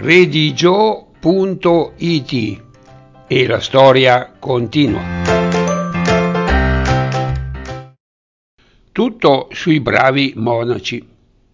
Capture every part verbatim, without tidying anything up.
redigio punto it e la storia continua. Tutto sui bravi monaci.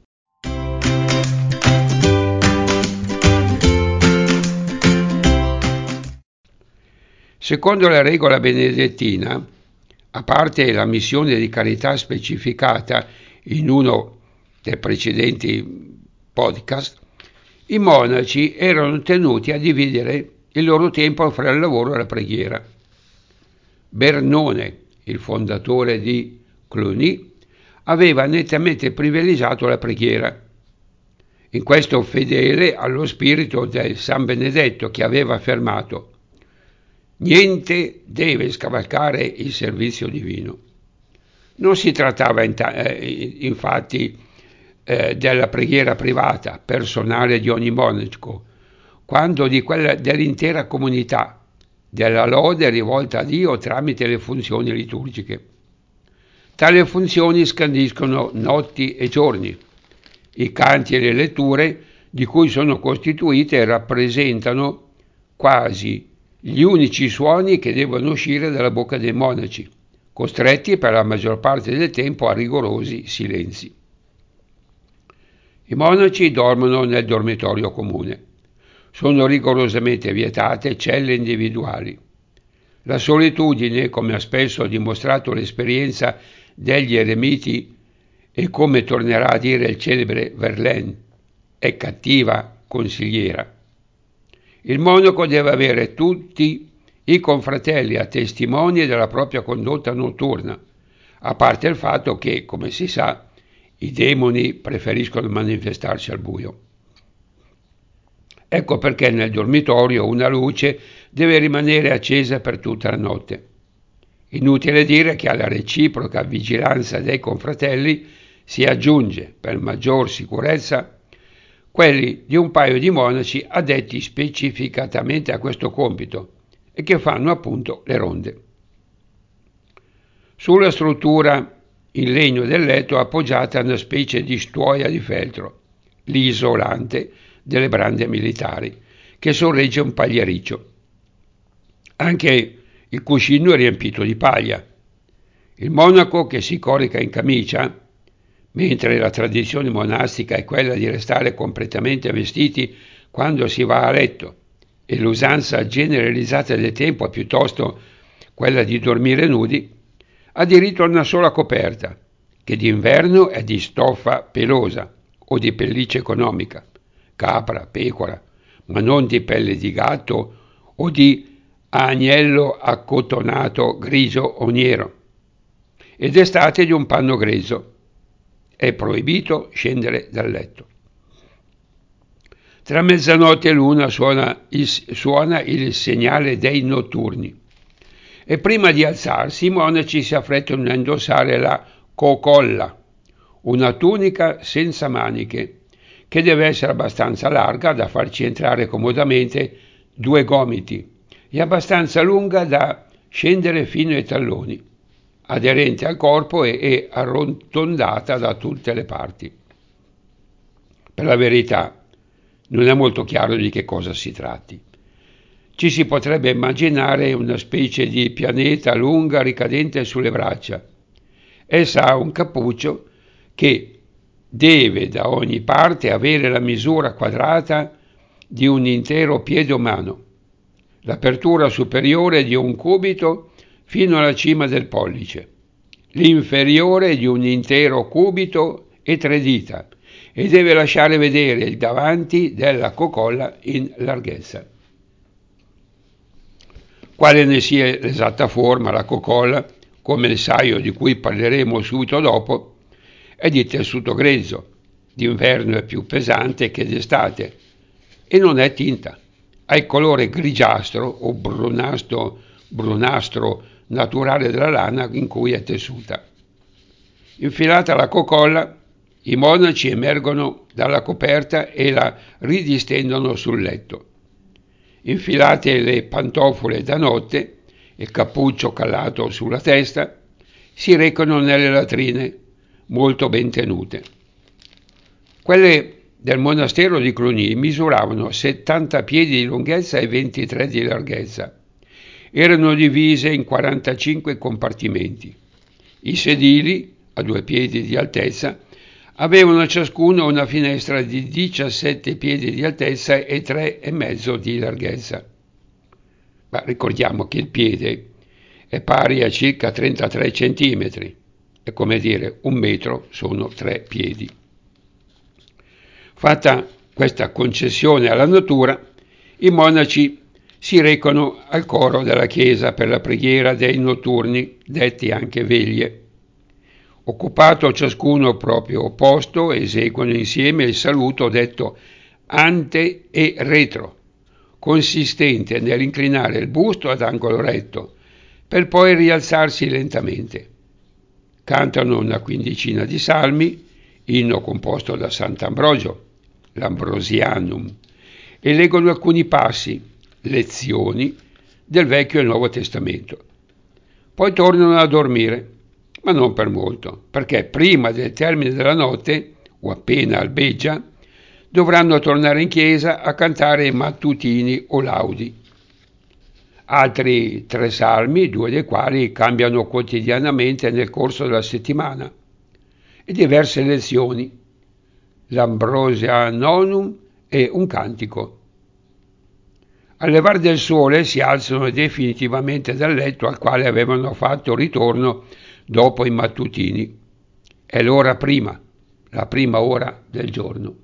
Secondo la regola benedettina, a parte la missione di carità specificata in uno dei precedenti podcast, i monaci erano tenuti a dividere il loro tempo fra il lavoro e la preghiera. Bernone, il fondatore di Cluny, aveva nettamente privilegiato la preghiera. In questo fedele allo spirito del San Benedetto, che aveva affermato: niente deve scavalcare il servizio divino. Non si trattava infatti eh, della preghiera privata, personale di ogni monaco, quanto di quella dell'intera comunità, della lode rivolta a Dio tramite le funzioni liturgiche. Tali funzioni scandiscono notti e giorni. I canti e le letture di cui sono costituite rappresentano quasi gli unici suoni che devono uscire dalla bocca dei monaci, costretti per la maggior parte del tempo a rigorosi silenzi. I monaci dormono nel dormitorio comune. Sono rigorosamente vietate celle individuali. La solitudine, come ha spesso dimostrato l'esperienza degli eremiti e come tornerà a dire il celebre Verlaine, è cattiva consigliera. Il monaco deve avere tutti i confratelli a testimoni della propria condotta notturna, a parte il fatto che, come si sa, i demoni preferiscono manifestarsi al buio. Ecco perché nel dormitorio una luce deve rimanere accesa per tutta la notte. Inutile dire che alla reciproca vigilanza dei confratelli si aggiunge, per maggior sicurezza, quelli di un paio di monaci addetti specificatamente a questo compito e che fanno appunto le ronde. Sulla struttura in legno del letto appoggiata una specie di stuoia di feltro, l'isolante delle brande militari, che sorregge un pagliericcio. Anche il cuscino è riempito di paglia. Il monaco che si corica in camicia, mentre la tradizione monastica è quella di restare completamente vestiti quando si va a letto e l'usanza generalizzata del tempo è piuttosto quella di dormire nudi, ha diritto a una sola coperta, che d'inverno è di stoffa pelosa o di pelliccia economica, capra, pecora, ma non di pelle di gatto o di agnello accotonato grigio o nero, ed estate di un panno grezzo. È proibito scendere dal letto. Tra mezzanotte e l'una suona il, suona il segnale dei notturni e prima di alzarsi i monaci si affrettano a indossare la cocolla, una tunica senza maniche che deve essere abbastanza larga da farci entrare comodamente due gomiti e abbastanza lunga da scendere fino ai talloni, aderente al corpo e, e arrotondata da tutte le parti. Per la verità, non è molto chiaro di che cosa si tratti. Ci si potrebbe immaginare una specie di pianeta lunga ricadente sulle braccia. Essa ha un cappuccio che deve da ogni parte avere la misura quadrata di un intero piede umano, l'apertura superiore di un cubito fino alla cima del pollice, l'inferiore di un intero cubito e tre dita, e deve lasciare vedere il davanti della cocolla in larghezza. Quale ne sia l'esatta forma, la cocolla, come il saio di cui parleremo subito dopo, è di tessuto grezzo, d'inverno è più pesante che d'estate e non è tinta, ha il colore grigiastro o brunastro, brunastro naturale della lana in cui è tessuta. Infilata la cocolla, i monaci emergono dalla coperta e la ridistendono sul letto. Infilate le pantofole da notte, il cappuccio calato sulla testa, si recano nelle latrine, molto ben tenute. Quelle del monastero di Cluny misuravano settanta piedi di lunghezza e ventitré di larghezza. Erano divise in quarantacinque compartimenti. I sedili, a due piedi di altezza, avevano ciascuno una finestra di diciassette piedi di altezza e tre e mezzo di larghezza. Ma ricordiamo che il piede è pari a circa trentatré centimetri, è come dire un metro sono tre piedi. Fatta questa concessione alla natura, i monaci si recano al coro della chiesa per la preghiera dei notturni, detti anche veglie. Occupato ciascuno il proprio posto, eseguono insieme il saluto detto ante e retro, consistente nell'inclinare il busto ad angolo retto, per poi rialzarsi lentamente. Cantano una quindicina di salmi, inno composto da Sant'Ambrogio, l'Ambrosianum, e leggono alcuni passi, lezioni, del Vecchio e Nuovo Testamento. Poi tornano a dormire, ma non per molto, perché prima del termine della notte, o appena albeggia, dovranno tornare in chiesa a cantare i mattutini o laudi. Altri tre salmi, due dei quali cambiano quotidianamente nel corso della settimana, e diverse lezioni, l'Ambrosianum e un cantico. Al levar del sole si alzano definitivamente dal letto al quale avevano fatto ritorno dopo i mattutini. È l'ora prima, la prima ora del giorno.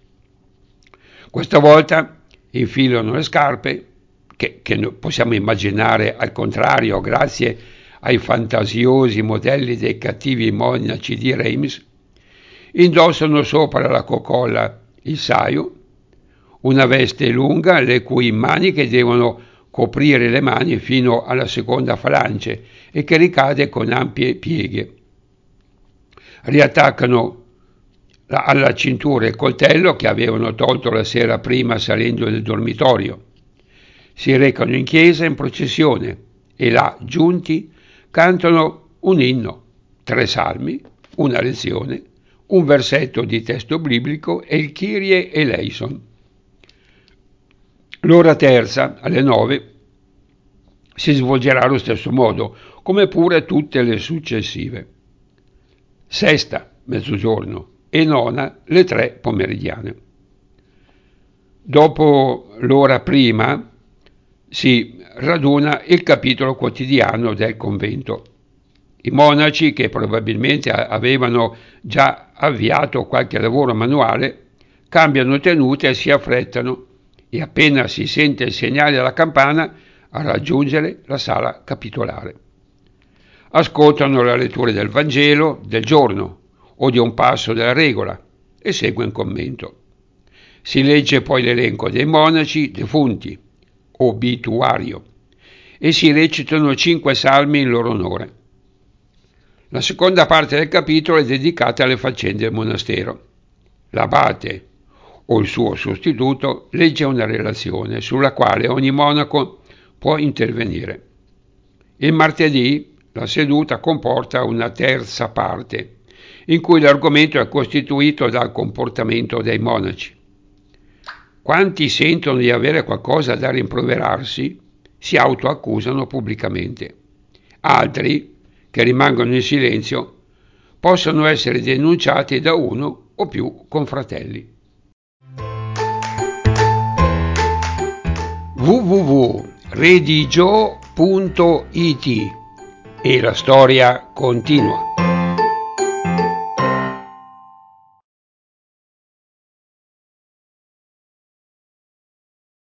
Questa volta infilano le scarpe, che, che possiamo immaginare al contrario grazie ai fantasiosi modelli dei cattivi monaci di Reims, indossano sopra la cocolla il saio, una veste lunga le cui maniche devono coprire le mani fino alla seconda falange e che ricade con ampie pieghe. Riattaccano alla cintura il coltello che avevano tolto la sera prima salendo nel dormitorio. Si recano in chiesa in processione e là, giunti, cantano un inno, tre salmi, una lezione, un versetto di testo biblico e il Kyrie eleison. L'ora terza, alle nove, si svolgerà allo stesso modo, come pure tutte le successive. Sesta, mezzogiorno, e nona, le tre pomeridiane. Dopo l'ora prima si raduna il capitolo quotidiano del convento. I monaci, che probabilmente avevano già avviato qualche lavoro manuale, cambiano tenute e si affrettano, e appena si sente il segnale della campana a raggiungere la sala capitolare. Ascoltano la lettura del Vangelo del giorno o di un passo della regola e segue un commento. Si legge poi l'elenco dei monaci defunti, obituario, e si recitano cinque salmi in loro onore. La seconda parte del capitolo è dedicata alle faccende del monastero. L'abate o il suo sostituto legge una relazione sulla quale ogni monaco può intervenire. Il martedì la seduta comporta una terza parte, in cui l'argomento è costituito dal comportamento dei monaci. Quanti sentono di avere qualcosa da rimproverarsi si autoaccusano pubblicamente. Altri, che rimangono in silenzio, possono essere denunciati da uno o più confratelli. w w w punto redigio punto it e la storia continua.